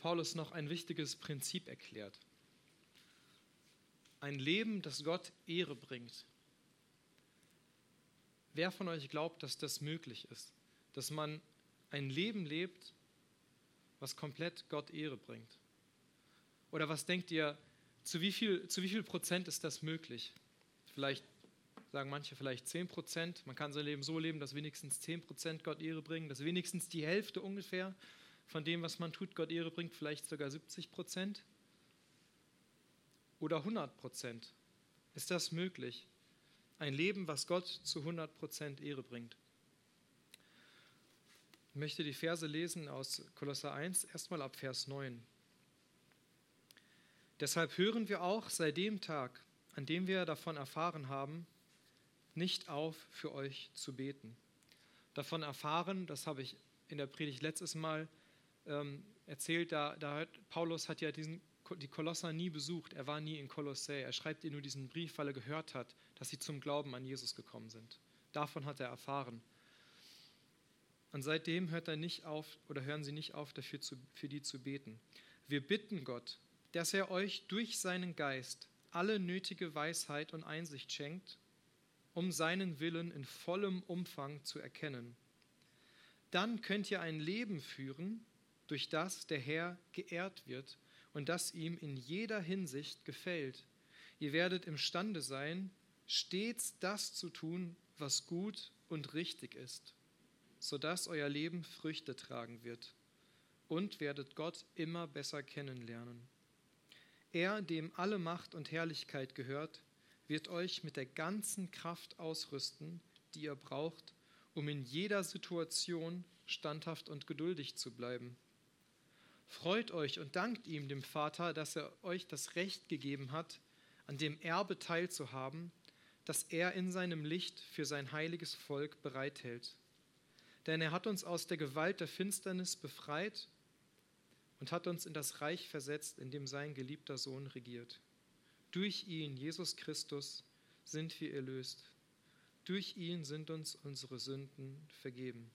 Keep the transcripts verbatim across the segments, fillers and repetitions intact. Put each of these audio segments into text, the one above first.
Paulus noch ein wichtiges Prinzip erklärt. Ein Leben, das Gott Ehre bringt. Wer von euch glaubt, dass das möglich ist? Dass man ein Leben lebt, was komplett Gott Ehre bringt? Oder was denkt ihr, zu wie viel, zu wie viel Prozent ist das möglich? Vielleicht sagen manche vielleicht zehn Prozent. Man kann sein Leben so leben, dass wenigstens zehn Prozent Gott Ehre bringen, dass wenigstens die Hälfte ungefähr von dem, was man tut, Gott Ehre bringt, vielleicht sogar siebzig Prozent oder hundert Prozent. Ist das möglich? Ein Leben, was Gott zu hundert Prozent Ehre bringt. Ich möchte die Verse lesen aus Kolosser eins, erstmal ab Vers neun. Deshalb hören wir auch seit dem Tag, an dem wir davon erfahren haben, nicht auf, für euch zu beten. Davon erfahren, das habe ich in der Predigt letztes Mal ähm, erzählt, da, da hat, Paulus hat ja diesen, die Kolosser nie besucht, er war nie in Kolossä, er schreibt ihnen nur diesen Brief, weil er gehört hat, dass sie zum Glauben an Jesus gekommen sind. Davon hat er erfahren. Und seitdem hört er nicht auf, oder hören sie nicht auf, dafür zu, für die zu beten. Wir bitten Gott, dass er euch durch seinen Geist alle nötige Weisheit und Einsicht schenkt, um seinen Willen in vollem Umfang zu erkennen. Dann könnt ihr ein Leben führen, durch das der Herr geehrt wird und das ihm in jeder Hinsicht gefällt. Ihr werdet imstande sein, stets das zu tun, was gut und richtig ist, sodass euer Leben Früchte tragen wird, und werdet Gott immer besser kennenlernen. Er, dem alle Macht und Herrlichkeit gehört, wird euch mit der ganzen Kraft ausrüsten, die ihr braucht, um in jeder Situation standhaft und geduldig zu bleiben. Freut euch und dankt ihm, dem Vater, dass er euch das Recht gegeben hat, an dem Erbe teilzuhaben, das er in seinem Licht für sein heiliges Volk bereithält. Denn er hat uns aus der Gewalt der Finsternis befreit und hat uns in das Reich versetzt, in dem sein geliebter Sohn regiert. Durch ihn, Jesus Christus, sind wir erlöst. Durch ihn sind uns unsere Sünden vergeben.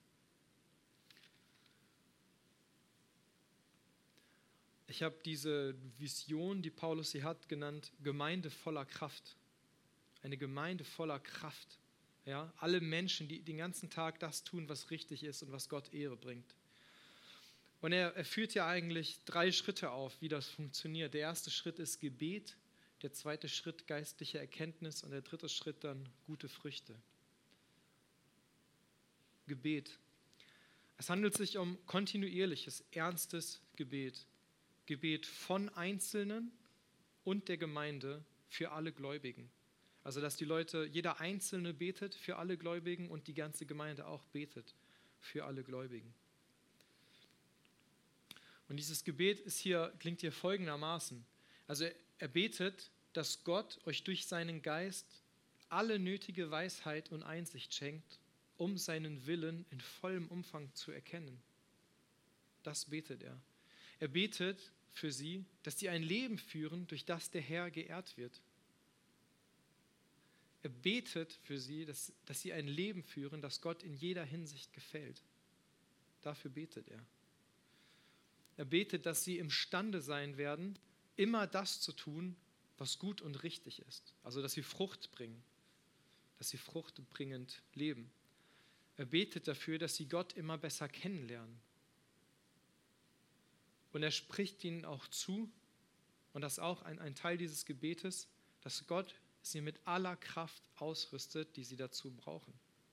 Ich habe diese Vision, die Paulus sie hat, genannt, Gemeinde voller Kraft. Eine Gemeinde voller Kraft. Ja, alle Menschen, die den ganzen Tag das tun, was richtig ist und was Gott Ehre bringt. Und er, er führt ja eigentlich drei Schritte auf, wie das funktioniert. Der erste Schritt ist Gebet, der zweite Schritt geistliche Erkenntnis und der dritte Schritt dann gute Früchte. Gebet. Es handelt sich um kontinuierliches, ernstes Gebet. Gebet von Einzelnen und der Gemeinde für alle Gläubigen. Also dass die Leute, jeder Einzelne betet für alle Gläubigen und die ganze Gemeinde auch betet für alle Gläubigen. Und dieses Gebet ist hier, klingt hier folgendermaßen. Also er betet, dass Gott euch durch seinen Geist alle nötige Weisheit und Einsicht schenkt, um seinen Willen in vollem Umfang zu erkennen. Das betet er. Er betet für sie, dass sie ein Leben führen, durch das der Herr geehrt wird. Er betet für sie, dass, dass sie ein Leben führen, das Gott in jeder Hinsicht gefällt. Dafür betet er. Er betet, dass sie imstande sein werden, immer das zu tun, was gut und richtig ist. Also, dass sie Frucht bringen, dass sie fruchtbringend leben. Er betet dafür, dass sie Gott immer besser kennenlernen. Und er spricht ihnen auch zu, und das ist auch ein, ein Teil dieses Gebetes, dass Gott sie mit aller Kraft ausrüstet, die sie dazu brauchen,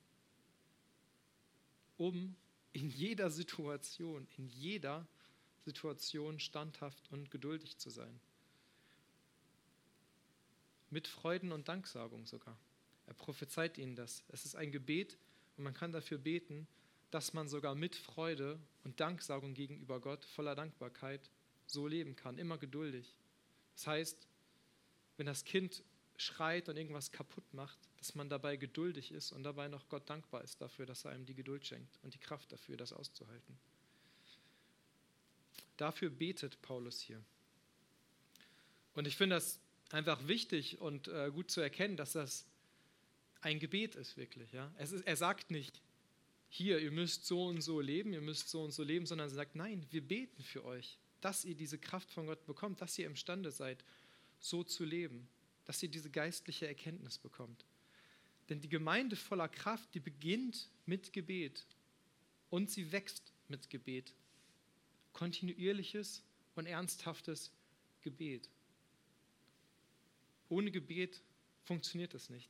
um in jeder Situation, in jeder Situation standhaft und geduldig zu sein. Mit Freuden und Danksagung sogar. Er prophezeit ihnen das. Es ist ein Gebet und man kann dafür beten, dass man sogar mit Freude und Danksagung gegenüber Gott, voller Dankbarkeit, so leben kann, immer geduldig. Das heißt, wenn das Kind schreit und irgendwas kaputt macht, dass man dabei geduldig ist und dabei noch Gott dankbar ist dafür, dass er einem die Geduld schenkt und die Kraft dafür, das auszuhalten. Dafür betet Paulus hier. Und ich finde das einfach wichtig und äh, gut zu erkennen, dass das ein Gebet ist wirklich. Ja? Es ist, er sagt nicht, hier, ihr müsst so und so leben, ihr müsst so und so leben, sondern er sagt, nein, wir beten für euch. dass ihr diese Kraft von Gott bekommt, dass ihr imstande seid, so zu leben, dass ihr diese geistliche Erkenntnis bekommt. Denn die Gemeinde voller Kraft, die beginnt mit Gebet und sie wächst mit Gebet. Kontinuierliches und ernsthaftes Gebet. Ohne Gebet funktioniert es nicht.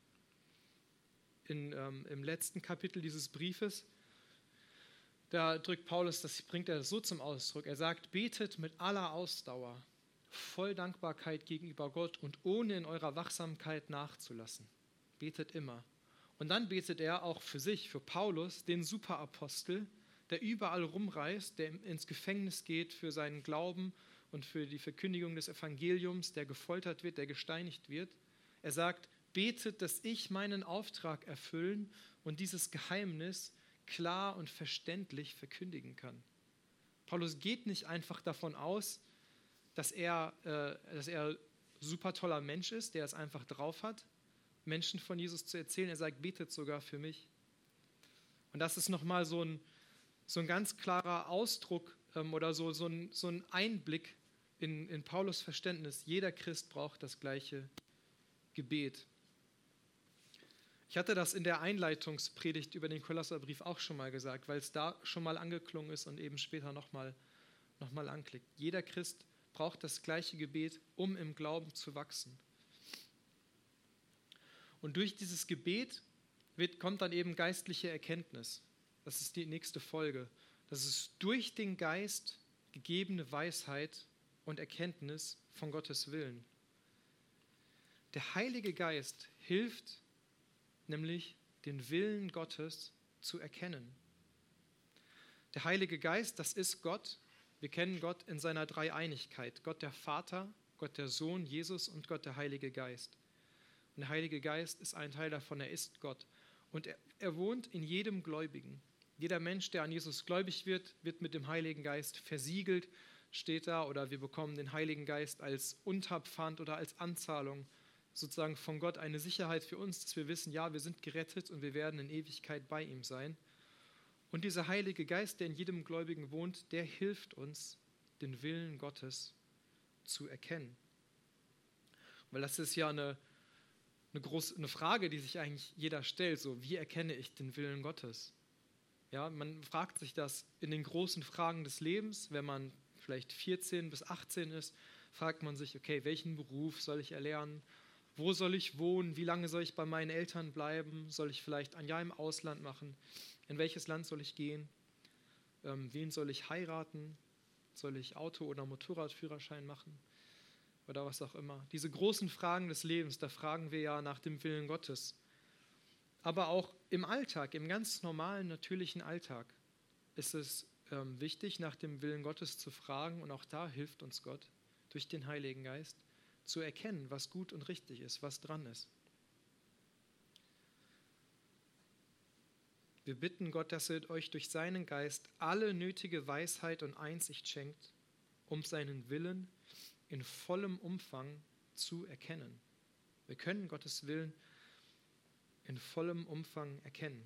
In, ähm, im letzten Kapitel dieses Briefes, da drückt Paulus, das bringt er so zum Ausdruck. Er sagt, betet mit aller Ausdauer, voll Dankbarkeit gegenüber Gott und ohne in eurer Wachsamkeit nachzulassen. Betet immer. Und dann betet er auch für sich, für Paulus, den Superapostel, der überall rumreist, der ins Gefängnis geht für seinen Glauben und für die Verkündigung des Evangeliums, der gefoltert wird, der gesteinigt wird. Er sagt, betet, dass ich meinen Auftrag erfüllen und dieses Geheimnis klar und verständlich verkündigen kann. Paulus geht nicht einfach davon aus, dass er, äh, dass er super toller Mensch ist, der es einfach drauf hat, Menschen von Jesus zu erzählen. Er sagt, betet sogar für mich. Und das ist nochmal so ein, so ein ganz klarer Ausdruck ähm, oder so, so, ein, so ein Einblick in, in Paulus Verständnis. Jeder Christ braucht das gleiche Gebet. Ich hatte das in der Einleitungspredigt über den Kolosserbrief auch schon mal gesagt, weil es da schon mal angeklungen ist und eben später nochmal noch mal anklickt. Jeder Christ braucht das gleiche Gebet, um im Glauben zu wachsen. Und durch dieses Gebet wird, kommt dann eben geistliche Erkenntnis. Das ist die nächste Folge. Das ist durch den Geist gegebene Weisheit und Erkenntnis von Gottes Willen. Der Heilige Geist hilft nämlich, den Willen Gottes zu erkennen. Der Heilige Geist, das ist Gott. Wir kennen Gott in seiner Dreieinigkeit. Gott der Vater, Gott der Sohn, Jesus und Gott der Heilige Geist. Und der Heilige Geist ist ein Teil davon, er ist Gott. Und er, er wohnt in jedem Gläubigen. Jeder Mensch, der an Jesus gläubig wird, wird mit dem Heiligen Geist versiegelt, steht da, oder wir bekommen den Heiligen Geist als Unterpfand oder als Anzahlung, sozusagen von Gott eine Sicherheit für uns, dass wir wissen, ja, wir sind gerettet und wir werden in Ewigkeit bei ihm sein. Und dieser Heilige Geist, der in jedem Gläubigen wohnt, der hilft uns, den Willen Gottes zu erkennen. Weil das ist ja eine, eine, große, eine Frage, die sich eigentlich jeder stellt, so, wie erkenne ich den Willen Gottes? Ja, man fragt sich das in den großen Fragen des Lebens, wenn man vielleicht vierzehn bis achtzehn ist, fragt man sich, okay, welchen Beruf soll ich erlernen? Wo soll ich wohnen? Wie lange soll ich bei meinen Eltern bleiben? Soll ich vielleicht ein Jahr im Ausland machen? In welches Land soll ich gehen? Ähm, wen soll ich heiraten? Soll ich Auto- oder Motorradführerschein machen? Oder was auch immer. Diese großen Fragen des Lebens, da fragen wir ja nach dem Willen Gottes. Aber auch im Alltag, im ganz normalen, natürlichen Alltag ist es ähm, wichtig, nach dem Willen Gottes zu fragen. Und auch da hilft uns Gott durch den Heiligen Geist, zu erkennen, was gut und richtig ist, was dran ist. Wir bitten Gott, dass er euch durch seinen Geist alle nötige Weisheit und Einsicht schenkt, um seinen Willen in vollem Umfang zu erkennen. Wir können Gottes Willen in vollem Umfang erkennen.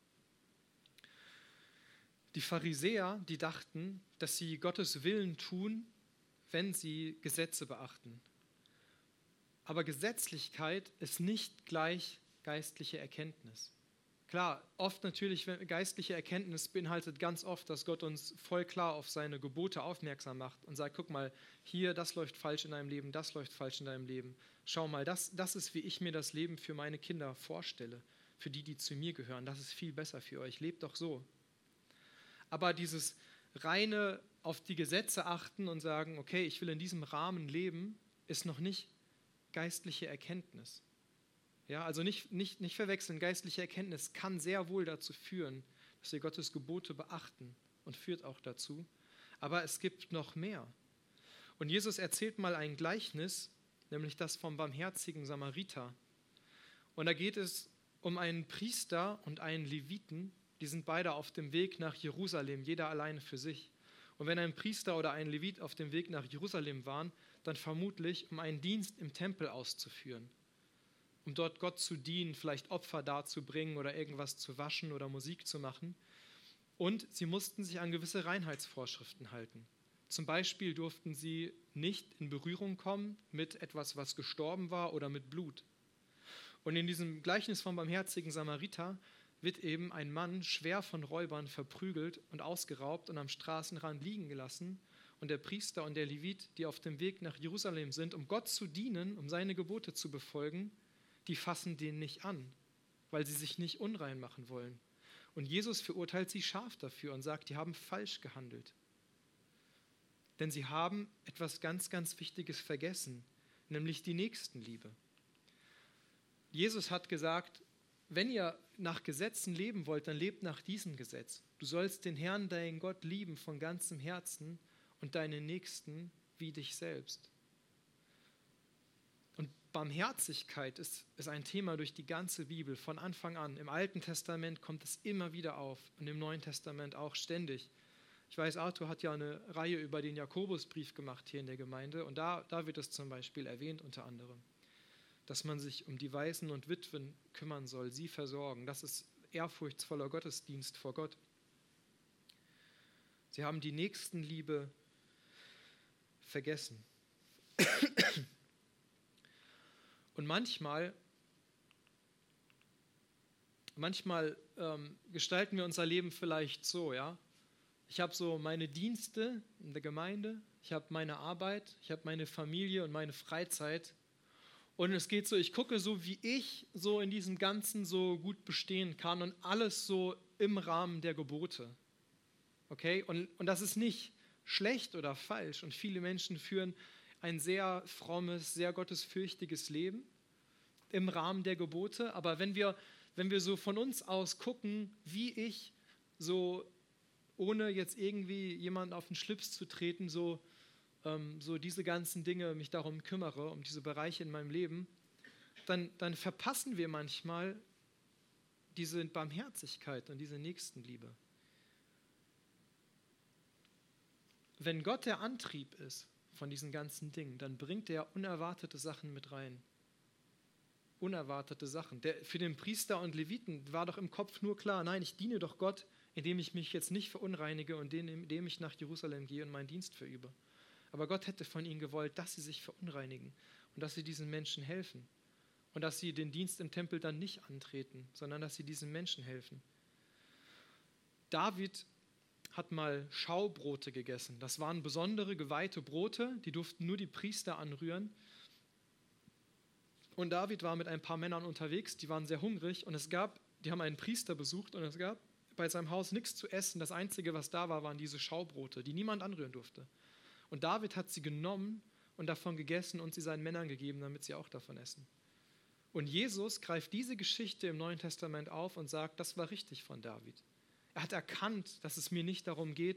Die Pharisäer, die dachten, dass sie Gottes Willen tun, wenn sie Gesetze beachten. Aber Gesetzlichkeit ist nicht gleich geistliche Erkenntnis. Klar, oft natürlich, geistliche Erkenntnis beinhaltet ganz oft, dass Gott uns voll klar auf seine Gebote aufmerksam macht und sagt, guck mal, hier, das läuft falsch in deinem Leben, das läuft falsch in deinem Leben. Schau mal, das, das ist, wie ich mir das Leben für meine Kinder vorstelle, für die, die zu mir gehören. Das ist viel besser für euch, lebt doch so. Aber dieses reine auf die Gesetze achten und sagen, okay, ich will in diesem Rahmen leben, ist noch nicht geistliche Erkenntnis. Ja, also nicht, nicht, nicht verwechseln, geistliche Erkenntnis kann sehr wohl dazu führen, dass wir Gottes Gebote beachten und führt auch dazu. Aber es gibt noch mehr. Und Jesus erzählt mal ein Gleichnis, nämlich das vom barmherzigen Samariter. Und da geht es um einen Priester und einen Leviten, die sind beide auf dem Weg nach Jerusalem, jeder alleine für sich. Und wenn ein Priester oder ein Levit auf dem Weg nach Jerusalem waren, dann vermutlich, um einen Dienst im Tempel auszuführen, um dort Gott zu dienen, vielleicht Opfer darzubringen oder irgendwas zu waschen oder Musik zu machen. Und sie mussten sich an gewisse Reinheitsvorschriften halten. Zum Beispiel durften sie nicht in Berührung kommen mit etwas, was gestorben war oder mit Blut. Und in diesem Gleichnis vom barmherzigen Samariter wird eben ein Mann schwer von Räubern verprügelt und ausgeraubt und am Straßenrand liegen gelassen. Und der Priester und der Levit, die auf dem Weg nach Jerusalem sind, um Gott zu dienen, um seine Gebote zu befolgen, die fassen den nicht an, weil sie sich nicht unrein machen wollen. Und Jesus verurteilt sie scharf dafür und sagt, die haben falsch gehandelt. Denn sie haben etwas ganz, ganz Wichtiges vergessen, nämlich die Nächstenliebe. Jesus hat gesagt, wenn ihr nach Gesetzen leben wollt, dann lebt nach diesem Gesetz. Du sollst den Herrn, deinen Gott, lieben von ganzem Herzen und deinen Nächsten wie dich selbst. Und Barmherzigkeit ist, ist ein Thema durch die ganze Bibel, von Anfang an. Im Alten Testament kommt es immer wieder auf und im Neuen Testament auch ständig. Ich weiß, Arthur hat ja eine Reihe über den Jakobusbrief gemacht hier in der Gemeinde und da, da wird es zum Beispiel erwähnt unter anderem, dass man sich um die Waisen und Witwen kümmern soll, sie versorgen. Das ist ehrfurchtsvoller Gottesdienst vor Gott. Sie haben die Nächstenliebe vergessen. Und manchmal, manchmal ähm, gestalten wir unser Leben vielleicht so, ja. Ich habe so meine Dienste in der Gemeinde, ich habe meine Arbeit, ich habe meine Familie und meine Freizeit. Und es geht so, ich gucke so, wie ich so in diesem Ganzen so gut bestehen kann und alles so im Rahmen der Gebote. Okay? Und, und das ist nicht schlecht oder falsch. Und viele Menschen führen ein sehr frommes, sehr gottesfürchtiges Leben im Rahmen der Gebote. Aber wenn wir, wenn wir so von uns aus gucken, wie ich so, ohne jetzt irgendwie jemanden auf den Schlips zu treten, so so diese ganzen Dinge mich darum kümmere, um diese Bereiche in meinem Leben, dann, dann verpassen wir manchmal diese Barmherzigkeit und diese Nächstenliebe. Wenn Gott der Antrieb ist von diesen ganzen Dingen, dann bringt er unerwartete Sachen mit rein. Unerwartete Sachen. Der, für den Priester und Leviten war doch im Kopf nur klar, nein, ich diene doch Gott, indem ich mich jetzt nicht verunreinige und indem ich nach Jerusalem gehe und meinen Dienst verübe. Aber Gott hätte von ihnen gewollt, dass sie sich verunreinigen und dass sie diesen Menschen helfen. Und dass sie den Dienst im Tempel dann nicht antreten, sondern dass sie diesen Menschen helfen. David hat mal Schaubrote gegessen. Das waren besondere, geweihte Brote, die durften nur die Priester anrühren. Und David war mit ein paar Männern unterwegs, die waren sehr hungrig und es gab, die haben einen Priester besucht und es gab bei seinem Haus nichts zu essen. Das Einzige, was da war, waren diese Schaubrote, die niemand anrühren durfte. Und David hat sie genommen und davon gegessen und sie seinen Männern gegeben, damit sie auch davon essen. Und Jesus greift diese Geschichte im Neuen Testament auf und sagt, das war richtig von David. Er hat erkannt, dass es mir nicht darum geht,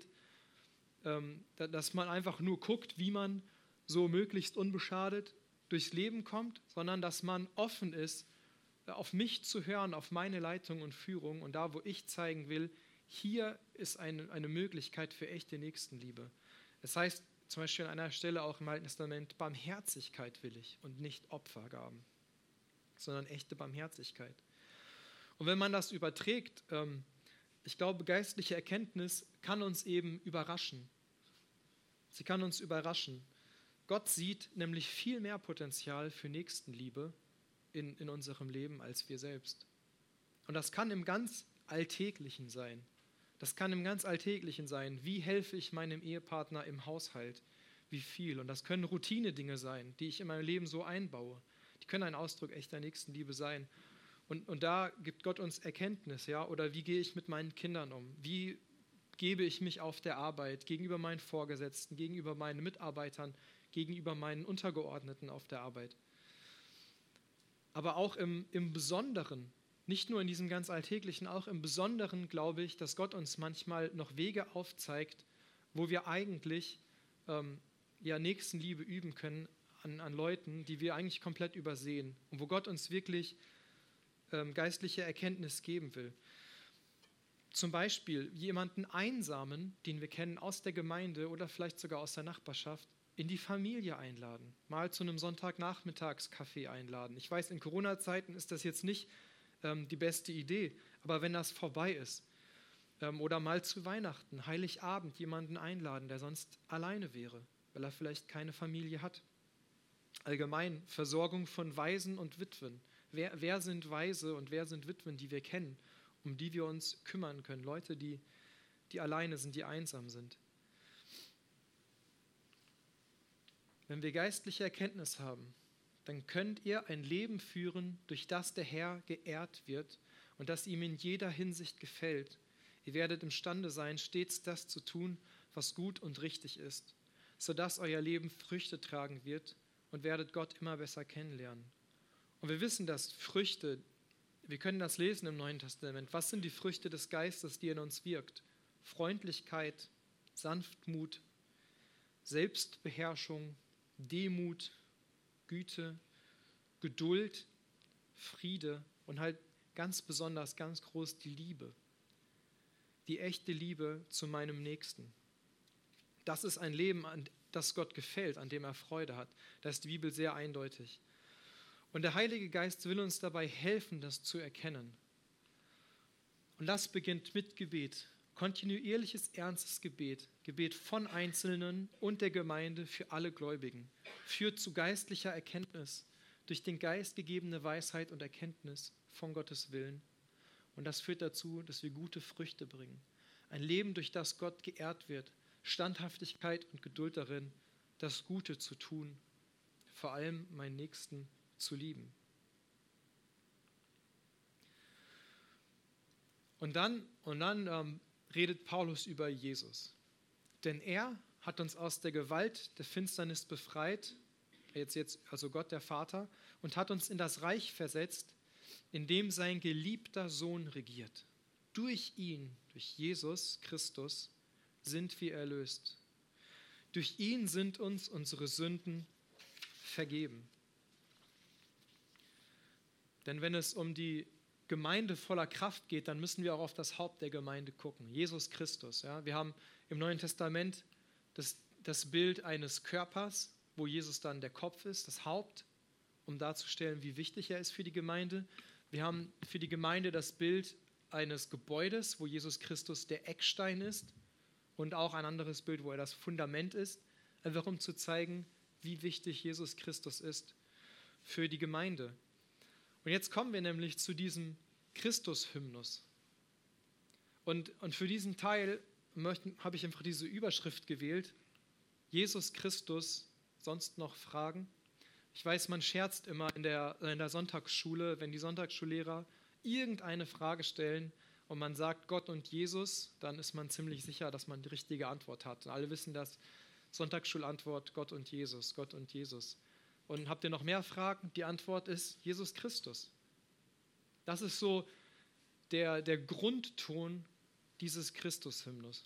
dass man einfach nur guckt, wie man so möglichst unbeschadet durchs Leben kommt, sondern dass man offen ist, auf mich zu hören, auf meine Leitung und Führung und da, wo ich zeigen will, hier ist eine, eine Möglichkeit für echte Nächstenliebe. Das heißt, zum Beispiel an einer Stelle auch im Alten Testament, Barmherzigkeit will ich und nicht Opfergaben, sondern echte Barmherzigkeit. Und wenn man das überträgt, ähm, ich glaube, geistliche Erkenntnis kann uns eben überraschen. Sie kann uns überraschen. Gott sieht nämlich viel mehr Potenzial für Nächstenliebe in, in unserem Leben als wir selbst. Und das kann im ganz Alltäglichen sein. Das kann im ganz Alltäglichen sein. Wie helfe ich meinem Ehepartner im Haushalt? Wie viel? Und das können Routine-Dinge sein, die ich in meinem Leben so einbaue. Die können ein Ausdruck echter Nächstenliebe sein. Und, und da gibt Gott uns Erkenntnis, ja? Oder wie gehe ich mit meinen Kindern um? Wie gebe ich mich auf der Arbeit gegenüber meinen Vorgesetzten, gegenüber meinen Mitarbeitern, gegenüber meinen Untergeordneten auf der Arbeit? Aber auch im, im Besonderen, nicht nur in diesem ganz Alltäglichen, auch im Besonderen glaube ich, dass Gott uns manchmal noch Wege aufzeigt, wo wir eigentlich ähm, ja, Nächstenliebe üben können an, an Leuten, die wir eigentlich komplett übersehen und wo Gott uns wirklich ähm, geistliche Erkenntnis geben will. Zum Beispiel jemanden Einsamen, den wir kennen aus der Gemeinde oder vielleicht sogar aus der Nachbarschaft, in die Familie einladen, mal zu einem Sonntagnachmittagskaffee einladen. Ich weiß, in Corona-Zeiten ist das jetzt nicht die beste Idee, aber wenn das vorbei ist, Ähm, oder mal zu Weihnachten, Heiligabend jemanden einladen, der sonst alleine wäre, weil er vielleicht keine Familie hat. Allgemein Versorgung von Waisen und Witwen. Wer, wer sind Waise und wer sind Witwen, die wir kennen, um die wir uns kümmern können? Leute, die, die alleine sind, die einsam sind. Wenn wir geistliche Erkenntnis haben, dann könnt ihr ein Leben führen, durch das der Herr geehrt wird und das ihm in jeder Hinsicht gefällt. Ihr werdet imstande sein, stets das zu tun, was gut und richtig ist, sodass euer Leben Früchte tragen wird und werdet Gott immer besser kennenlernen. Und wir wissen, dass Früchte, wir können das lesen im Neuen Testament, was sind die Früchte des Geistes, die in uns wirkt? Freundlichkeit, Sanftmut, Selbstbeherrschung, Demut, Güte, Geduld, Friede und halt ganz besonders, ganz groß die Liebe. Die echte Liebe zu meinem Nächsten. Das ist ein Leben, an das Gott gefällt, an dem er Freude hat. Da ist die Bibel sehr eindeutig. Und der Heilige Geist will uns dabei helfen, das zu erkennen. Und das beginnt mit Gebet. Kontinuierliches, ernstes Gebet. Gebet von Einzelnen und der Gemeinde für alle Gläubigen. Führt zu geistlicher Erkenntnis, durch den Geist gegebene Weisheit und Erkenntnis von Gottes Willen. Und das führt dazu, dass wir gute Früchte bringen. Ein Leben, durch das Gott geehrt wird. Standhaftigkeit und Geduld darin, das Gute zu tun. Vor allem meinen Nächsten zu lieben. Und dann, und dann ähm, redet Paulus über Jesus. Denn er hat uns aus der Gewalt der Finsternis befreit, jetzt, jetzt, also Gott der Vater, und hat uns in das Reich versetzt, in dem sein geliebter Sohn regiert. Durch ihn, durch Jesus Christus, sind wir erlöst. Durch ihn sind uns unsere Sünden vergeben. Denn wenn es um die Gemeinde voller Kraft geht, dann müssen wir auch auf das Haupt der Gemeinde gucken, Jesus Christus. Ja? Wir haben im Neuen Testament das, das Bild eines Körpers, wo Jesus dann der Kopf ist, das Haupt, um darzustellen, wie wichtig er ist für die Gemeinde. Wir haben für die Gemeinde das Bild eines Gebäudes, wo Jesus Christus der Eckstein ist und auch ein anderes Bild, wo er das Fundament ist, einfach um zu zeigen, wie wichtig Jesus Christus ist für die Gemeinde. Und jetzt kommen wir nämlich zu diesem Christus-Hymnus. Und, und für diesen Teil habe ich einfach diese Überschrift gewählt, Jesus Christus, sonst noch Fragen? Ich weiß, man scherzt immer in der, in der Sonntagsschule, wenn die Sonntagsschullehrer irgendeine Frage stellen und man sagt Gott und Jesus, dann ist man ziemlich sicher, dass man die richtige Antwort hat. Und alle wissen das, Sonntagsschulantwort Gott und Jesus, Gott und Jesus. Und habt ihr noch mehr Fragen? Die Antwort ist Jesus Christus. Das ist so der, der Grundton dieses Christus-Hymnus.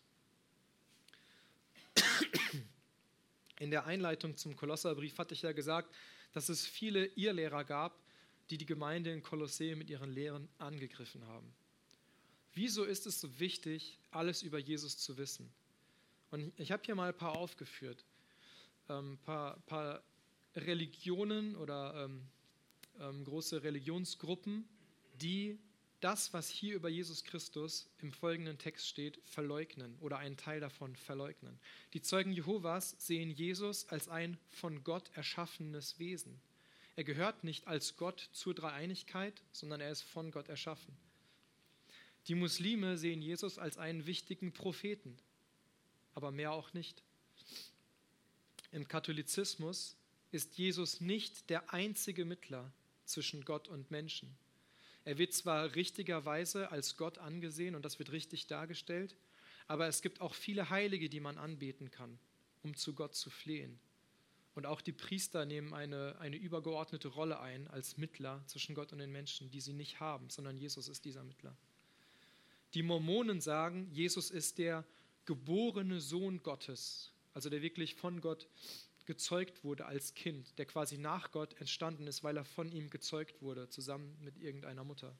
In der Einleitung zum Kolosserbrief hatte ich ja gesagt, dass es viele Irrlehrer gab, die die Gemeinde in Kolossä mit ihren Lehren angegriffen haben. Wieso ist es so wichtig, alles über Jesus zu wissen? Und ich habe hier mal ein paar aufgeführt. Ein ähm, paar, paar Religionen oder ähm, ähm, große Religionsgruppen, die das, was hier über Jesus Christus im folgenden Text steht, verleugnen oder einen Teil davon verleugnen. Die Zeugen Jehovas sehen Jesus als ein von Gott erschaffenes Wesen. Er gehört nicht als Gott zur Dreieinigkeit, sondern er ist von Gott erschaffen. Die Muslime sehen Jesus als einen wichtigen Propheten, aber mehr auch nicht. Im Katholizismus ist Jesus nicht der einzige Mittler zwischen Gott und Menschen. Er wird zwar richtigerweise als Gott angesehen und das wird richtig dargestellt, aber es gibt auch viele Heilige, die man anbeten kann, um zu Gott zu flehen. Und auch die Priester nehmen eine, eine übergeordnete Rolle ein als Mittler zwischen Gott und den Menschen, die sie nicht haben, sondern Jesus ist dieser Mittler. Die Mormonen sagen, Jesus ist der geborene Sohn Gottes, also der wirklich von Gott gezeugt wurde als Kind, der quasi nach Gott entstanden ist, weil er von ihm gezeugt wurde, zusammen mit irgendeiner Mutter.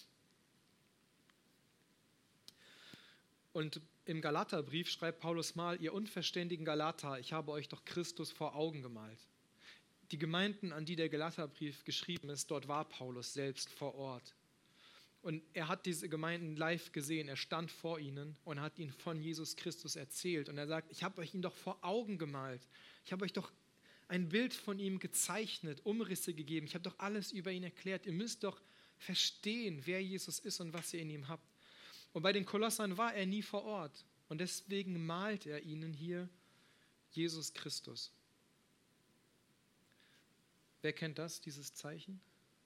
Und im Galaterbrief schreibt Paulus mal, ihr unverständigen Galater, ich habe euch doch Christus vor Augen gemalt. Die Gemeinden, an die der Galaterbrief geschrieben ist, dort war Paulus selbst vor Ort. Und er hat diese Gemeinden live gesehen. Er stand vor ihnen und hat ihnen von Jesus Christus erzählt. Und er sagt, ich habe euch ihn doch vor Augen gemalt. Ich habe euch doch ein Bild von ihm gezeichnet, Umrisse gegeben. Ich habe doch alles über ihn erklärt. Ihr müsst doch verstehen, wer Jesus ist und was ihr in ihm habt. Und bei den Kolossern war er nie vor Ort. Und deswegen malt er ihnen hier Jesus Christus. Wer kennt das, dieses Zeichen?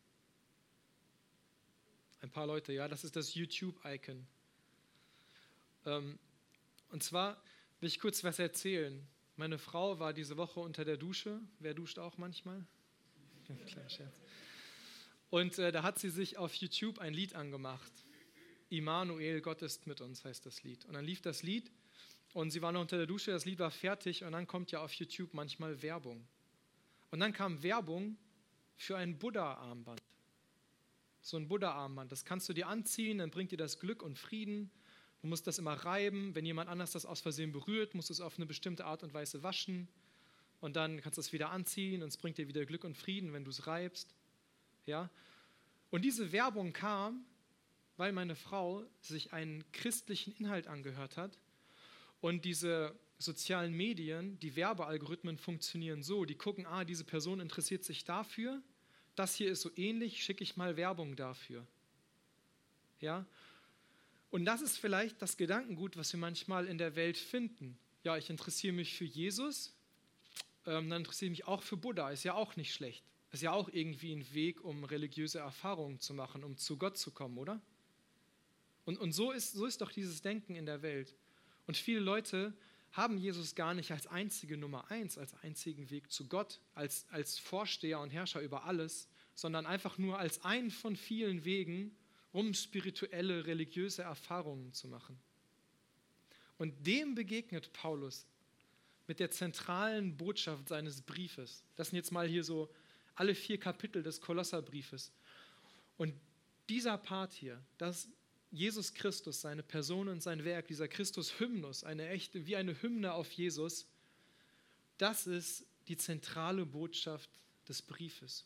Ein paar Leute, ja, das ist das YouTube-Icon. Ähm, und zwar will ich kurz was erzählen. Meine Frau war diese Woche unter der Dusche. Wer duscht auch manchmal? Kleiner Scherz. Und äh, da hat sie sich auf YouTube ein Lied angemacht. Immanuel, Gott ist mit uns, heißt das Lied. Und dann lief das Lied und sie war noch unter der Dusche, das Lied war fertig und dann kommt ja auf YouTube manchmal Werbung. Und dann kam Werbung für ein Buddha-Armband. So ein Buddha-Armband, das kannst du dir anziehen, dann bringt dir das Glück und Frieden. Du musst das immer reiben. Wenn jemand anders das aus Versehen berührt, musst du es auf eine bestimmte Art und Weise waschen. Und dann kannst du es wieder anziehen und es bringt dir wieder Glück und Frieden, wenn du es reibst. Ja? Und diese Werbung kam, weil meine Frau sich einen christlichen Inhalt angehört hat. Und diese sozialen Medien, die Werbealgorithmen funktionieren so, die gucken, ah, diese Person interessiert sich dafür, das hier ist so ähnlich, schicke ich mal Werbung dafür. Ja? Und das ist vielleicht das Gedankengut, was wir manchmal in der Welt finden. Ja, ich interessiere mich für Jesus, ähm, dann interessiere ich mich auch für Buddha, ist ja auch nicht schlecht. Ist ja auch irgendwie ein Weg, um religiöse Erfahrungen zu machen, um zu Gott zu kommen, oder? Und, und so ist, so ist doch dieses Denken in der Welt. Und viele Leute haben Jesus gar nicht als einzige Nummer eins, als einzigen Weg zu Gott, als, als Vorsteher und Herrscher über alles, sondern einfach nur als einen von vielen Wegen, um spirituelle, religiöse Erfahrungen zu machen. Und dem begegnet Paulus mit der zentralen Botschaft seines Briefes. Das sind jetzt mal hier so alle vier Kapitel des Kolosserbriefes. Und dieser Part hier, das Jesus Christus, seine Person und sein Werk, dieser Christus-Hymnus, eine echte, wie eine Hymne auf Jesus, das ist die zentrale Botschaft des Briefes.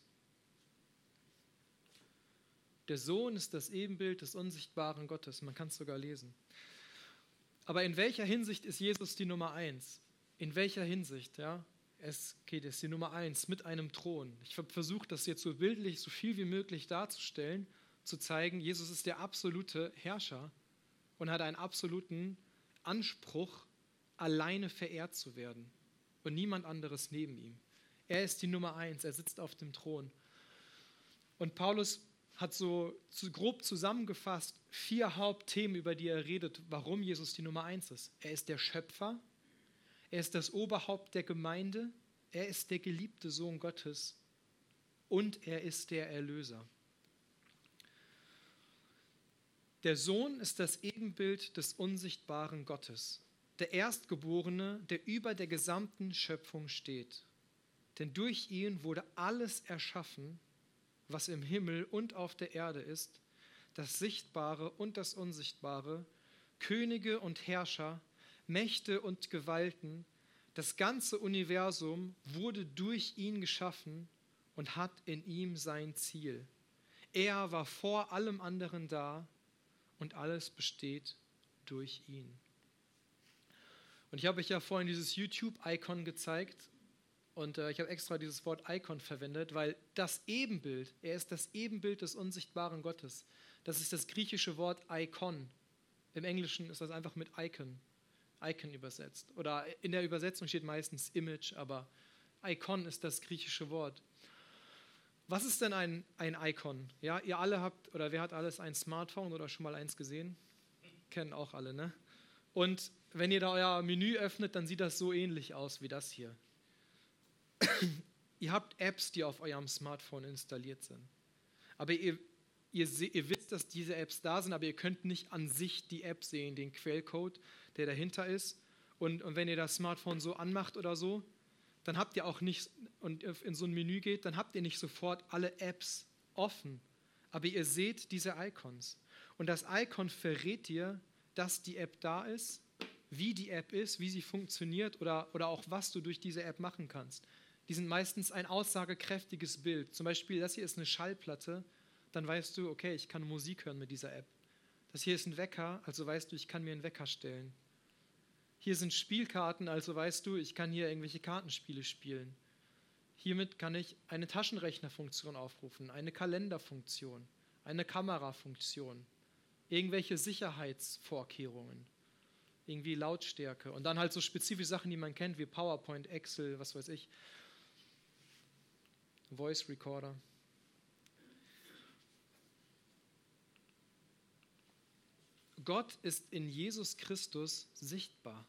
Der Sohn ist das Ebenbild des unsichtbaren Gottes, man kann es sogar lesen. Aber in welcher Hinsicht ist Jesus die Nummer eins? In welcher Hinsicht? Ja? Es geht, es ist die Nummer eins mit einem Thron. Ich habe versucht, das jetzt so bildlich, so viel wie möglich darzustellen, zu zeigen, Jesus ist der absolute Herrscher und hat einen absoluten Anspruch, alleine verehrt zu werden und niemand anderes neben ihm. Er ist die Nummer eins, er sitzt auf dem Thron. Und Paulus hat so grob zusammengefasst vier Hauptthemen, über die er redet, warum Jesus die Nummer eins ist. Er ist der Schöpfer, er ist das Oberhaupt der Gemeinde, er ist der geliebte Sohn Gottes und er ist der Erlöser. Der Sohn ist das Ebenbild des unsichtbaren Gottes, der Erstgeborene, der über der gesamten Schöpfung steht. Denn durch ihn wurde alles erschaffen, was im Himmel und auf der Erde ist, das Sichtbare und das Unsichtbare, Könige und Herrscher, Mächte und Gewalten, das ganze Universum wurde durch ihn geschaffen und hat in ihm sein Ziel. Er war vor allem anderen da, und alles besteht durch ihn. Und ich habe euch ja vorhin dieses YouTube-Icon gezeigt und äh, ich habe extra dieses Wort Icon verwendet, weil das Ebenbild, er ist das Ebenbild des unsichtbaren Gottes. Das ist das griechische Wort Icon. Im Englischen ist das einfach mit Icon, Icon übersetzt. Oder in der Übersetzung steht meistens Image, aber Icon ist das griechische Wort. Was ist denn ein, ein Icon? Ja, ihr alle habt, oder wer hat alles ein Smartphone oder schon mal eins gesehen? Kennen auch alle, ne? Und wenn ihr da euer Menü öffnet, dann sieht das so ähnlich aus wie das hier. Ihr habt Apps, die auf eurem Smartphone installiert sind. Aber ihr, ihr, ihr wisst, dass diese Apps da sind, aber ihr könnt nicht an sich die App sehen, den Quellcode, der dahinter ist. Und, und wenn ihr das Smartphone so anmacht oder so, dann habt ihr auch nicht, und in so ein Menü geht, dann habt ihr nicht sofort alle Apps offen. Aber ihr seht diese Icons. Und das Icon verrät dir, dass die App da ist, wie die App ist, wie sie funktioniert oder, oder auch was du durch diese App machen kannst. Die sind meistens ein aussagekräftiges Bild. Zum Beispiel, das hier ist eine Schallplatte dann weißt du, okay, ich kann Musik hören mit dieser App. Das hier ist ein Wecker, also weißt du, ich kann mir einen Wecker stellen. Hier sind Spielkarten, also weißt du, ich kann hier irgendwelche Kartenspiele spielen. Hiermit kann ich eine Taschenrechnerfunktion aufrufen, eine Kalenderfunktion, eine Kamerafunktion, irgendwelche Sicherheitsvorkehrungen, irgendwie Lautstärke und dann halt so spezifische Sachen, die man kennt, wie PowerPoint, Excel, was weiß ich, Voice Recorder. Gott ist in Jesus Christus sichtbar.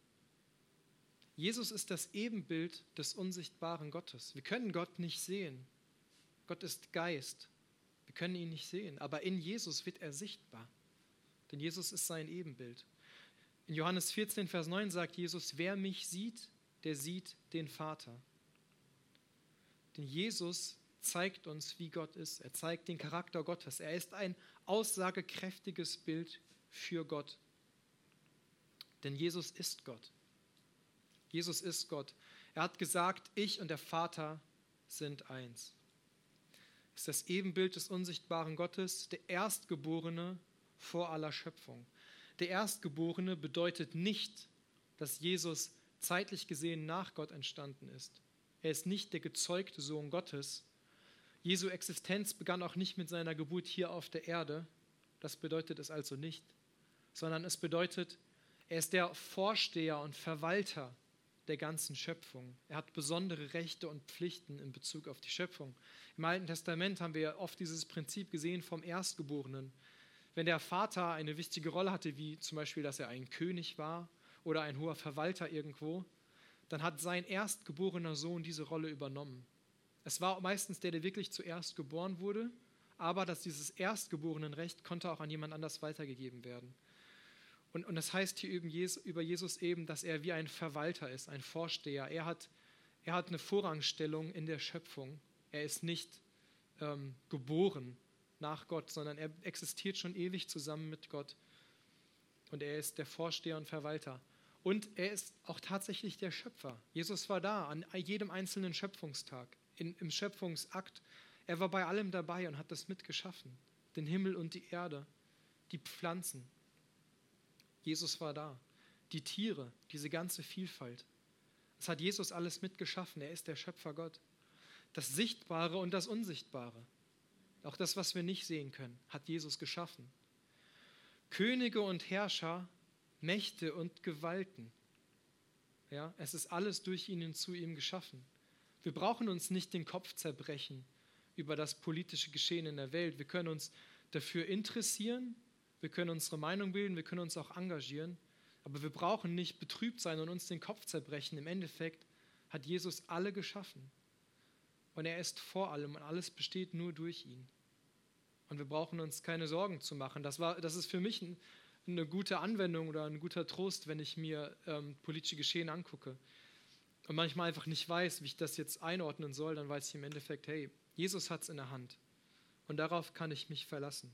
Jesus ist das Ebenbild des unsichtbaren Gottes. Wir können Gott nicht sehen. Gott ist Geist. Wir können ihn nicht sehen, aber in Jesus wird er sichtbar. Denn Jesus ist sein Ebenbild. In Johannes vierzehn, Vers neun sagt Jesus, wer mich sieht, der sieht den Vater. Denn Jesus zeigt uns, wie Gott ist. Er zeigt den Charakter Gottes. Er ist ein aussagekräftiges Bild für Gott. Denn Jesus ist Gott. Jesus ist Gott. Er hat gesagt, ich und der Vater sind eins. Er ist das Ebenbild des unsichtbaren Gottes, der Erstgeborene vor aller Schöpfung. Der Erstgeborene bedeutet nicht, dass Jesus zeitlich gesehen nach Gott entstanden ist. Er ist nicht der gezeugte Sohn Gottes. Jesu Existenz begann auch nicht mit seiner Geburt hier auf der Erde. Das bedeutet es also nicht. Sondern es bedeutet, er ist der Vorsteher und Verwalter der ganzen Schöpfung. Er hat besondere Rechte und Pflichten in Bezug auf die Schöpfung. Im Alten Testament haben wir oft dieses Prinzip gesehen vom Erstgeborenen. Wenn der Vater eine wichtige Rolle hatte, wie zum Beispiel, dass er ein König war oder ein hoher Verwalter irgendwo, dann hat sein erstgeborener Sohn diese Rolle übernommen. Es war meistens der, der wirklich zuerst geboren wurde, aber dass dieses Erstgeborenenrecht konnte auch an jemand anders weitergegeben werden. Und, und das heißt hier über Jesus eben, dass er wie ein Verwalter ist, ein Vorsteher. Er hat, er hat eine Vorrangstellung in der Schöpfung. Er ist nicht ähm, geboren nach Gott, sondern er existiert schon ewig zusammen mit Gott. Und er ist der Vorsteher und Verwalter. Und er ist auch tatsächlich der Schöpfer. Jesus war da an jedem einzelnen Schöpfungstag, in, im Schöpfungsakt. Er war bei allem dabei und hat das mitgeschaffen. Den Himmel und die Erde, die Pflanzen. Jesus war da. Die Tiere, diese ganze Vielfalt. Das hat Jesus alles mitgeschaffen. Er ist der Schöpfer Gott. Das Sichtbare und das Unsichtbare. Auch das, was wir nicht sehen können, hat Jesus geschaffen. Könige und Herrscher, Mächte und Gewalten. Ja, es ist alles durch ihn und zu ihm geschaffen. Wir brauchen uns nicht den Kopf zerbrechen über das politische Geschehen in der Welt. Wir können uns dafür interessieren, wir können unsere Meinung bilden, wir können uns auch engagieren, aber wir brauchen nicht betrübt sein und uns den Kopf zerbrechen. Im Endeffekt hat Jesus alle geschaffen und er ist vor allem und alles besteht nur durch ihn. Und wir brauchen uns keine Sorgen zu machen. Das, war, das ist für mich ein, eine gute Anwendung oder ein guter Trost, wenn ich mir ähm, politische Geschehen angucke und manchmal einfach nicht weiß, wie ich das jetzt einordnen soll, dann weiß ich im Endeffekt, hey, Jesus hat es in der Hand und darauf kann ich mich verlassen.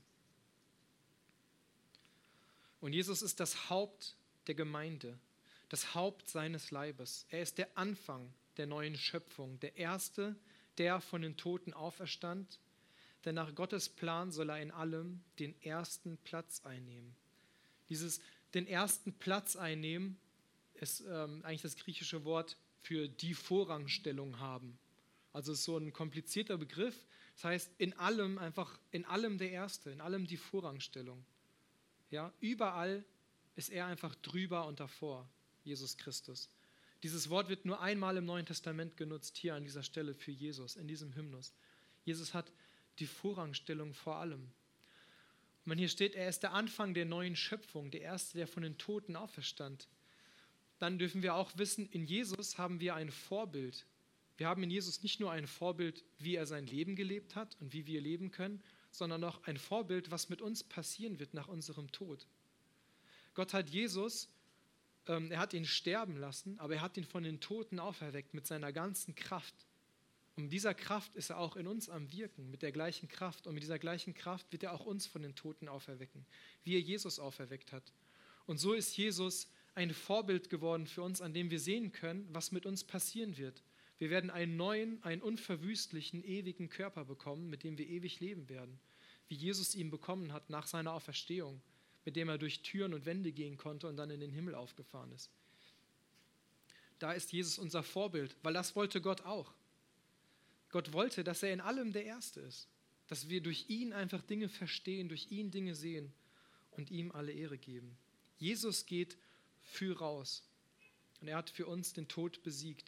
Und Jesus ist das Haupt der Gemeinde, das Haupt seines Leibes. Er ist der Anfang der neuen Schöpfung, der Erste, der von den Toten auferstand. Denn nach Gottes Plan soll er in allem den ersten Platz einnehmen. Dieses den ersten Platz einnehmen ist ähm, eigentlich das griechische Wort für die Vorrangstellung haben. Also es ist so ein komplizierter Begriff. Das heißt, in allem einfach, in allem der Erste, in allem die Vorrangstellung. Ja, überall ist er einfach drüber und davor, Jesus Christus. Dieses Wort wird nur einmal im Neuen Testament genutzt, hier an dieser Stelle für Jesus, in diesem Hymnus. Jesus hat die Vorrangstellung vor allem. Und wenn hier steht, er ist der Anfang der neuen Schöpfung, der Erste, der von den Toten auferstand, dann dürfen wir auch wissen, in Jesus haben wir ein Vorbild. Wir haben in Jesus nicht nur ein Vorbild, wie er sein Leben gelebt hat und wie wir leben können, sondern auch ein Vorbild, was mit uns passieren wird nach unserem Tod. Gott hat Jesus, ähm, er hat ihn sterben lassen, aber er hat ihn von den Toten auferweckt mit seiner ganzen Kraft. Und mit dieser Kraft ist er auch in uns am Wirken, mit der gleichen Kraft. Und mit dieser gleichen Kraft wird er auch uns von den Toten auferwecken, wie er Jesus auferweckt hat. Und so ist Jesus ein Vorbild geworden für uns, an dem wir sehen können, was mit uns passieren wird. Wir werden einen neuen, einen unverwüstlichen, ewigen Körper bekommen, mit dem wir ewig leben werden. wie Jesus ihn bekommen hat nach seiner Auferstehung, mit dem er durch Türen und Wände gehen konnte und dann in den Himmel aufgefahren ist. Da ist Jesus unser Vorbild, weil das wollte Gott auch. Gott wollte, dass er in allem der Erste ist, dass wir durch ihn einfach Dinge verstehen, durch ihn Dinge sehen und ihm alle Ehre geben. Jesus geht für raus und er hat für uns den Tod besiegt.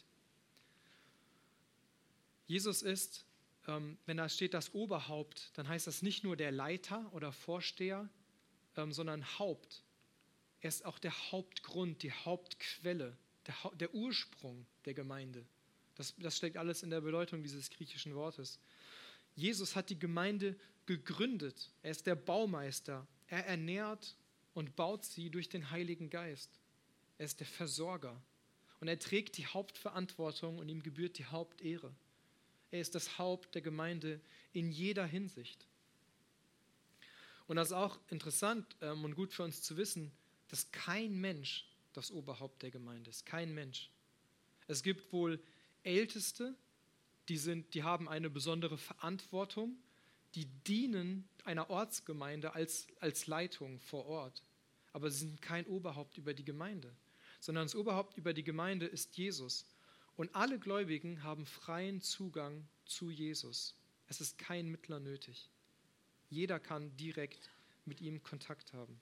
Jesus ist, ähm, wenn da steht das Oberhaupt, dann heißt das nicht nur der Leiter oder Vorsteher, ähm, sondern Haupt. Er ist auch der Hauptgrund, die Hauptquelle, der, ha- der Ursprung der Gemeinde. Das, das steckt alles in der Bedeutung dieses griechischen Wortes. Jesus hat die Gemeinde gegründet. Er ist der Baumeister. Er ernährt und baut sie durch den Heiligen Geist. Er ist der Versorger. Und er trägt die Hauptverantwortung und ihm gebührt die Hauptehre. Er ist das Haupt der Gemeinde in jeder Hinsicht. Und das ist auch interessant ähm, und gut für uns zu wissen, dass kein Mensch das Oberhaupt der Gemeinde ist. Kein Mensch. Es gibt wohl Älteste, die, sind, die haben eine besondere Verantwortung, die dienen einer Ortsgemeinde als, als Leitung vor Ort. Aber sie sind kein Oberhaupt über die Gemeinde, sondern das Oberhaupt über die Gemeinde ist Jesus. Und alle Gläubigen haben freien Zugang zu Jesus. Es ist kein Mittler nötig. Jeder kann direkt mit ihm Kontakt haben.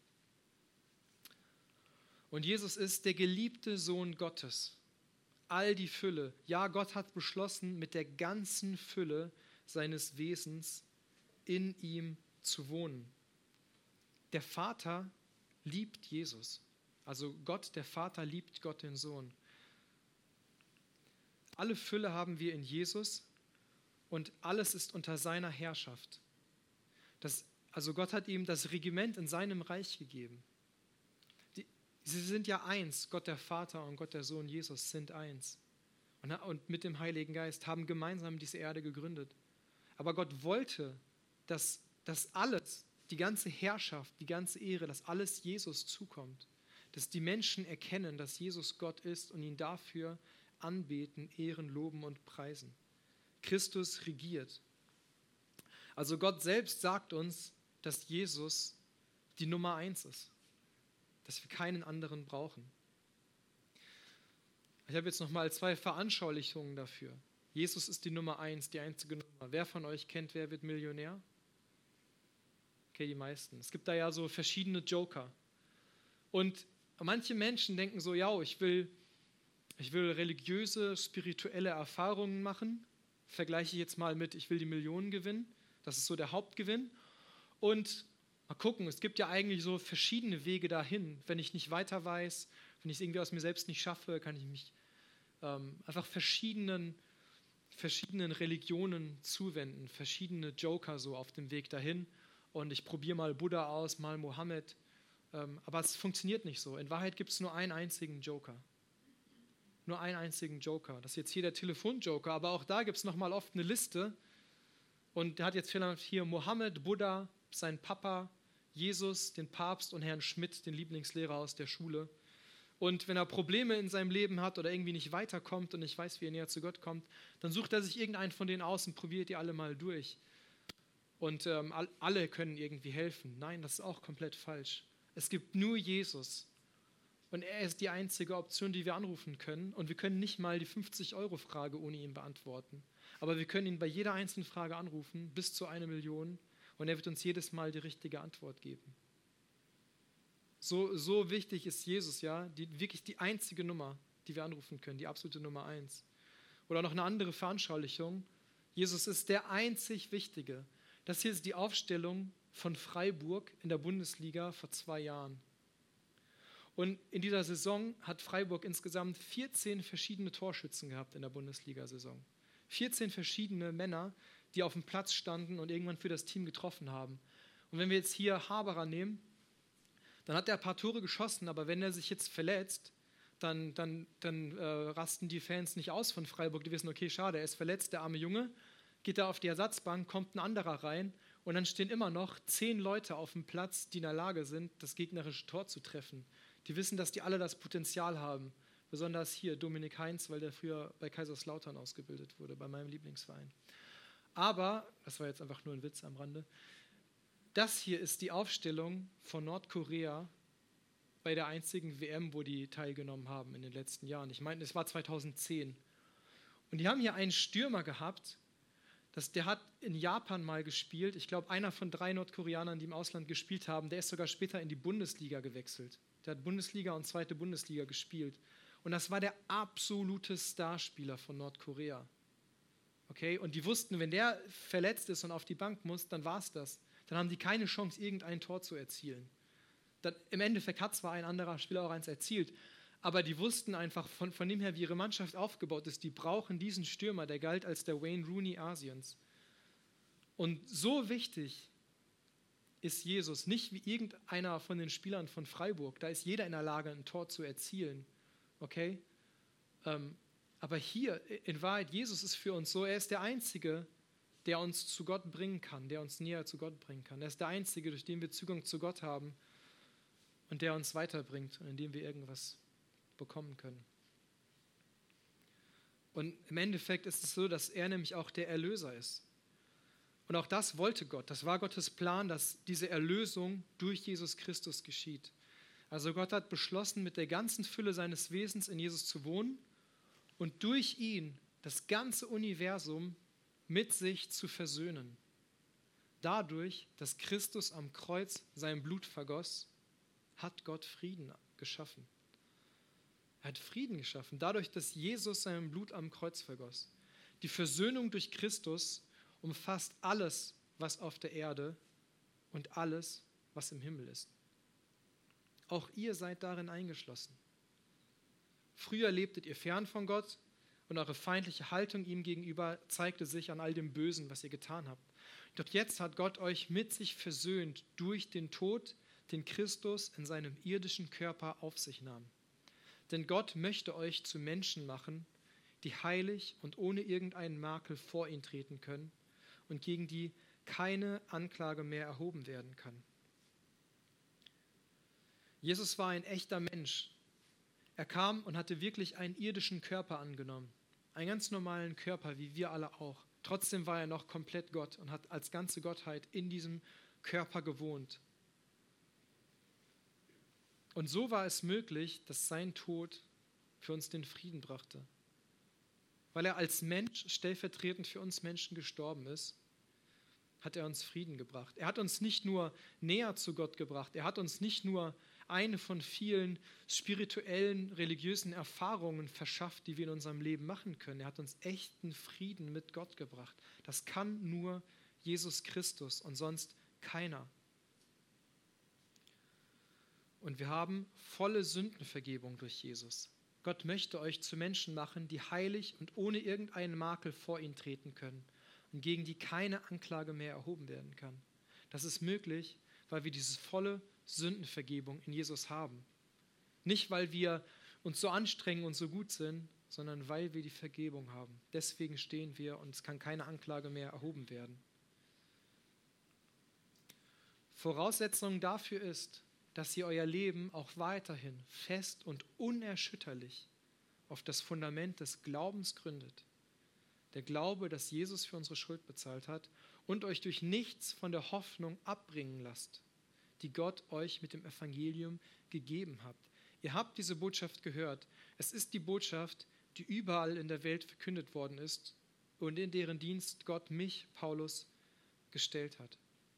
Und Jesus ist der geliebte Sohn Gottes. All die Fülle. Ja, Gott hat beschlossen, mit der ganzen Fülle seines Wesens in ihm zu wohnen. Der Vater liebt Jesus. Also Gott, der Vater, liebt Gott, den Sohn. Alle Fülle haben wir in Jesus und alles ist unter seiner Herrschaft. Das, also Gott hat ihm das Regiment in seinem Reich gegeben. Die, sie sind ja eins, Gott der Vater und Gott der Sohn Jesus sind eins. Und, und mit dem Heiligen Geist haben gemeinsam diese Erde gegründet. Aber Gott wollte, dass das alles, die ganze Herrschaft, die ganze Ehre, dass alles Jesus zukommt. Dass die Menschen erkennen, dass Jesus Gott ist und ihn dafür anbeten, ehren, loben und preisen. Christus regiert. Also Gott selbst sagt uns, dass Jesus die Nummer eins ist. Dass wir keinen anderen brauchen. Ich habe jetzt nochmal zwei Veranschaulichungen dafür. Jesus ist die Nummer eins, die einzige Nummer. Wer von euch kennt, wer wird Millionär? Okay, die meisten. Es gibt da ja so verschiedene Joker. Und manche Menschen denken so, ja, ich will, ich will religiöse, spirituelle Erfahrungen machen. Vergleiche ich jetzt mal mit, ich will die Millionen gewinnen. Das ist so der Hauptgewinn. Und mal gucken, es gibt ja eigentlich so verschiedene Wege dahin. Wenn ich nicht weiter weiß, wenn ich es irgendwie aus mir selbst nicht schaffe, kann ich mich ähm, einfach verschiedenen, verschiedenen Religionen zuwenden, verschiedene Joker so auf dem Weg dahin. Und ich probiere mal Buddha aus, mal Mohammed. Ähm, aber es funktioniert nicht so. In Wahrheit gibt es nur einen einzigen Joker. Nur einen einzigen Joker. Das ist jetzt hier der Telefonjoker, aber auch da gibt es nochmal oft eine Liste. Und der hat jetzt vielleicht hier Mohammed, Buddha, sein Papa, Jesus, den Papst und Herrn Schmidt, den Lieblingslehrer aus der Schule. Und wenn er Probleme in seinem Leben hat oder irgendwie nicht weiterkommt und nicht weiß, wie er näher zu Gott kommt, dann sucht er sich irgendeinen von denen aus und probiert die alle mal durch. Und ähm, alle können irgendwie helfen. Nein, das ist auch komplett falsch. Es gibt nur Jesus. Und er ist die einzige Option, die wir anrufen können. Und wir können nicht mal die fünfzig-Euro-Frage ohne ihn beantworten. Aber wir können ihn bei jeder einzelnen Frage anrufen, bis zu einer Million. Und er wird uns jedes Mal die richtige Antwort geben. So, so wichtig ist Jesus, ja, die, wirklich die einzige Nummer, die wir anrufen können, die absolute Nummer eins. Oder noch eine andere Veranschaulichung. Jesus ist der einzig Wichtige. Das hier ist die Aufstellung von Freiburg in der Bundesliga vor zwei Jahren. Und in dieser Saison hat Freiburg insgesamt vierzehn verschiedene Torschützen gehabt in der Bundesliga-Saison. vierzehn verschiedene Männer, die auf dem Platz standen und irgendwann für das Team getroffen haben. Und wenn wir jetzt hier Haberer nehmen, dann hat er ein paar Tore geschossen, aber wenn er sich jetzt verletzt, dann, dann, dann äh, rasten die Fans nicht aus von Freiburg. Die wissen, okay, schade, er ist verletzt, der arme Junge. Geht er auf die Ersatzbank, kommt ein anderer rein und dann stehen immer noch zehn Leute auf dem Platz, die in der Lage sind, das gegnerische Tor zu treffen. Die wissen, dass die alle das Potenzial haben. Besonders hier Dominik Heinz, weil der früher bei Kaiserslautern ausgebildet wurde, bei meinem Lieblingsverein. Aber, das war jetzt einfach nur ein Witz am Rande, Das hier ist die Aufstellung von Nordkorea bei der einzigen W M, wo die teilgenommen haben in den letzten Jahren. Ich meine, es war zweitausendzehn. Und die haben hier einen Stürmer gehabt, das, der hat in Japan mal gespielt. Ich glaube, einer von drei Nordkoreanern, die im Ausland gespielt haben, der ist sogar später in die Bundesliga gewechselt. Der hat Bundesliga und zweite Bundesliga gespielt. Und das war der absolute Starspieler von Nordkorea. Okay? Und die wussten, wenn der verletzt ist und auf die Bank muss, dann war es das. Dann haben die keine Chance, irgendein Tor zu erzielen. Dann, im Endeffekt hat zwar ein anderer Spieler auch eins erzielt, aber die wussten einfach von, von dem her, wie ihre Mannschaft aufgebaut ist, die brauchen diesen Stürmer, der galt als der Wayne Rooney Asiens. Und so wichtig ist Jesus, nicht wie irgendeiner von den Spielern von Freiburg, da ist jeder in der Lage, ein Tor zu erzielen. Okay? Ähm, aber hier, in Wahrheit, Jesus ist für uns so, er ist der Einzige, der uns zu Gott bringen kann, der uns näher zu Gott bringen kann. Er ist der Einzige, durch den wir Zugang zu Gott haben und der uns weiterbringt und in dem wir irgendwas bekommen können. Und im Endeffekt ist es so, dass er nämlich auch der Erlöser ist. Und auch das wollte Gott. Das war Gottes Plan, dass diese Erlösung durch Jesus Christus geschieht. Also Gott hat beschlossen, mit der ganzen Fülle seines Wesens in Jesus zu wohnen und durch ihn das ganze Universum mit sich zu versöhnen. Dadurch, dass Christus am Kreuz sein Blut vergoss, hat Gott Frieden geschaffen. Er hat Frieden geschaffen, dadurch, dass Jesus sein Blut am Kreuz vergoss. Die Versöhnung durch Christus umfasst alles, was auf der Erde und alles, was im Himmel ist. Auch ihr seid darin eingeschlossen. Früher lebtet ihr fern von Gott und eure feindliche Haltung ihm gegenüber zeigte sich an all dem Bösen, was ihr getan habt. Doch jetzt hat Gott euch mit sich versöhnt durch den Tod, den Christus in seinem irdischen Körper auf sich nahm. Denn Gott möchte euch zu Menschen machen, die heilig und ohne irgendeinen Makel vor ihn treten können und gegen die keine Anklage mehr erhoben werden kann. Jesus war ein echter Mensch. Er kam und hatte wirklich einen irdischen Körper angenommen. Einen ganz normalen Körper, wie wir alle auch. Trotzdem war er noch komplett Gott und hat als ganze Gottheit in diesem Körper gewohnt. Und so war es möglich, dass sein Tod für uns den Frieden brachte. Weil er als Mensch stellvertretend für uns Menschen gestorben ist, hat er uns Frieden gebracht. Er hat uns nicht nur näher zu Gott gebracht, er hat uns nicht nur eine von vielen spirituellen, religiösen Erfahrungen verschafft, die wir in unserem Leben machen können. Er hat uns echten Frieden mit Gott gebracht. Das kann nur Jesus Christus und sonst keiner. Und wir haben volle Sündenvergebung durch Jesus. Gott möchte euch zu Menschen machen, die heilig und ohne irgendeinen Makel vor ihn treten können und gegen die keine Anklage mehr erhoben werden kann. Das ist möglich, weil wir diese volle Sündenvergebung in Jesus haben. Nicht, weil wir uns so anstrengen und so gut sind, sondern weil wir die Vergebung haben. Deswegen stehen wir und es kann keine Anklage mehr erhoben werden. Voraussetzung dafür ist, dass ihr euer Leben auch weiterhin fest und unerschütterlich auf das Fundament des Glaubens gründet. Der Glaube, dass Jesus für unsere Schuld bezahlt hat und euch durch nichts von der Hoffnung abbringen lasst, die Gott euch mit dem Evangelium gegeben hat. Ihr habt diese Botschaft gehört. Es ist die Botschaft, die überall in der Welt verkündet worden ist und in deren Dienst Gott mich, Paulus, gestellt hat.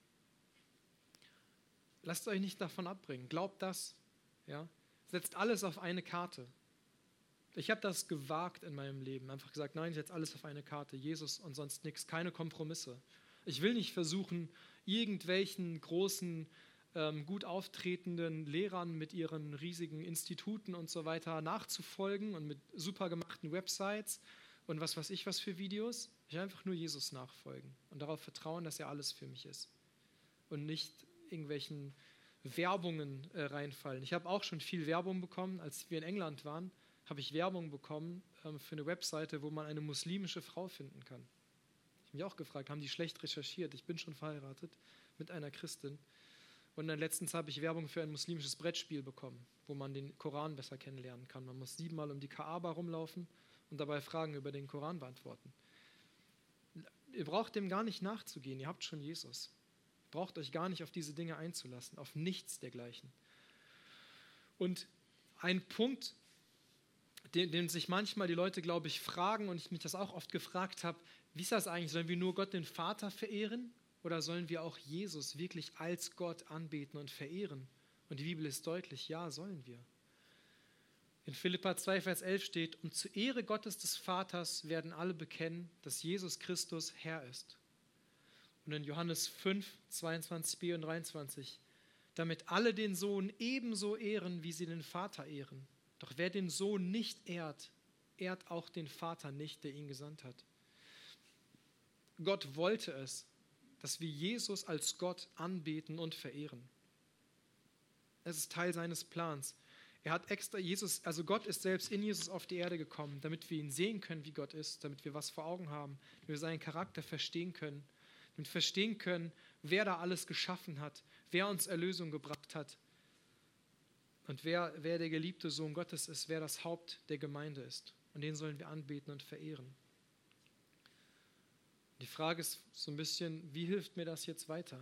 Lasst euch nicht davon abbringen. Glaubt das. Ja? Setzt alles auf eine Karte. Ich habe das gewagt in meinem Leben. Einfach gesagt, nein, ich setze alles auf eine Karte. Jesus und sonst nichts. Keine Kompromisse. Ich will nicht versuchen, irgendwelchen großen, ähm, gut auftretenden Lehrern mit ihren riesigen Instituten und so weiter nachzufolgen und mit super gemachten Websites und was weiß ich was für Videos. Ich will einfach nur Jesus nachfolgen und darauf vertrauen, dass er alles für mich ist. Und nicht irgendwelchen Werbungen äh, reinfallen. Ich habe auch schon viel Werbung bekommen. Als wir in England waren, habe ich Werbung bekommen ähm, für eine Webseite, wo man eine muslimische Frau finden kann. Ich habe mich auch gefragt, haben die schlecht recherchiert? Ich bin schon verheiratet mit einer Christin. Und dann letztens habe ich Werbung für ein muslimisches Brettspiel bekommen, wo man den Koran besser kennenlernen kann. Man muss siebenmal um die Kaaba rumlaufen und dabei Fragen über den Koran beantworten. Ihr braucht dem gar nicht nachzugehen. Ihr habt schon Jesus. Ihr Braucht euch gar nicht auf diese Dinge einzulassen, auf nichts dergleichen. Und ein Punkt, den, den sich manchmal die Leute, glaube ich, fragen und ich mich das auch oft gefragt habe, wie ist das eigentlich? Sollen wir nur Gott den Vater verehren oder sollen wir auch Jesus wirklich als Gott anbeten und verehren? Und die Bibel ist deutlich, ja, sollen wir. In Philipper zwei, Vers elf steht, und zur Ehre Gottes des Vaters werden alle bekennen, dass Jesus Christus Herr ist. Und in Johannes fünf, zweiundzwanzig b und dreiundzwanzig, damit alle den Sohn ebenso ehren, wie sie den Vater ehren. Doch wer den Sohn nicht ehrt, ehrt auch den Vater nicht, der ihn gesandt hat. Gott wollte es, dass wir Jesus als Gott anbeten und verehren. Es ist Teil seines Plans. Er hat extra Jesus, also Gott ist selbst in Jesus auf die Erde gekommen, damit wir ihn sehen können, wie Gott ist, damit wir was vor Augen haben, damit wir seinen Charakter verstehen können, damit wir verstehen können, wer da alles geschaffen hat, wer uns Erlösung gebracht hat und wer, wer der geliebte Sohn Gottes ist, wer das Haupt der Gemeinde ist. Und den sollen wir anbeten und verehren. Die Frage ist so ein bisschen, wie hilft mir das jetzt weiter?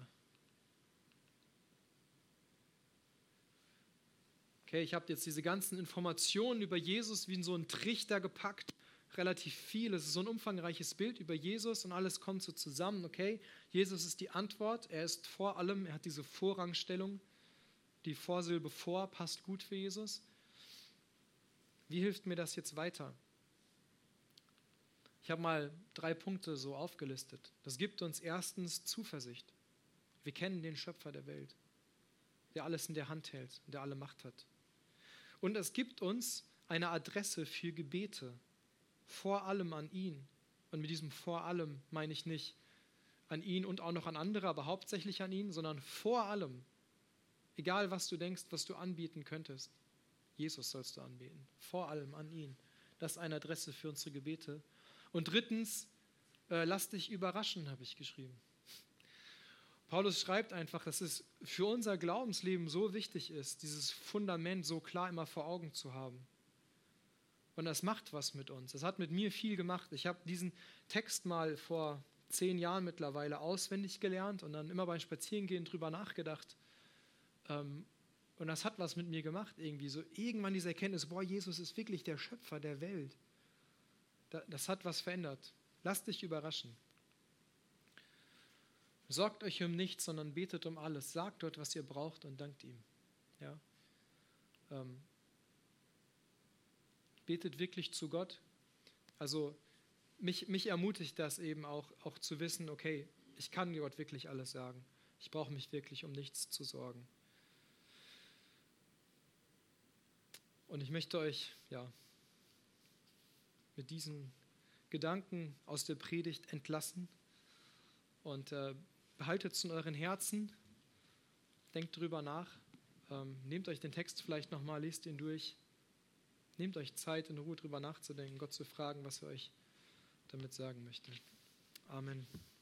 Okay, ich habe jetzt diese ganzen Informationen über Jesus wie in so einen Trichter gepackt, relativ viel. Es ist so ein umfangreiches Bild über Jesus und alles kommt so zusammen. Okay, Jesus ist die Antwort, er ist vor allem, er hat diese Vorrangstellung. Die Vorsilbe vor passt gut für Jesus. Wie hilft mir das jetzt weiter? Ich habe mal drei Punkte so aufgelistet. Das gibt uns erstens Zuversicht. Wir kennen den Schöpfer der Welt, der alles in der Hand hält und der alle Macht hat. Und es gibt uns eine Adresse für Gebete, vor allem an ihn. Und mit diesem vor allem meine ich nicht an ihn und auch noch an andere, aber hauptsächlich an ihn, sondern vor allem, egal was du denkst, was du anbieten könntest, Jesus sollst du anbeten, vor allem an ihn. Das ist eine Adresse für unsere Gebete. Und drittens, äh, lass dich überraschen, habe ich geschrieben. Paulus schreibt einfach, dass es für unser Glaubensleben so wichtig ist, dieses Fundament so klar immer vor Augen zu haben. Und das macht was mit uns. Das hat mit mir viel gemacht. Ich habe diesen Text mal vor zehn Jahren mittlerweile auswendig gelernt und dann immer beim Spazierengehen drüber nachgedacht. Ähm, und das hat was mit mir gemacht irgendwie. So irgendwann diese Erkenntnis, boah, Jesus ist wirklich der Schöpfer der Welt. Das hat was verändert. Lasst dich überraschen. Sorgt euch um nichts, sondern betet um alles. Sagt dort, was ihr braucht und dankt ihm. Ja? Ähm, betet wirklich zu Gott. Also mich, mich ermutigt das eben auch, auch zu wissen, okay, ich kann Gott wirklich alles sagen. Ich brauche mich wirklich um nichts zu sorgen. Und ich möchte euch ja, mit diesen Gedanken aus der Predigt entlassen und äh, behaltet es in euren Herzen, denkt drüber nach, ähm, nehmt euch den Text vielleicht nochmal, lest ihn durch, nehmt euch Zeit, in Ruhe drüber nachzudenken, Gott zu fragen, was er euch damit sagen möchte. Amen.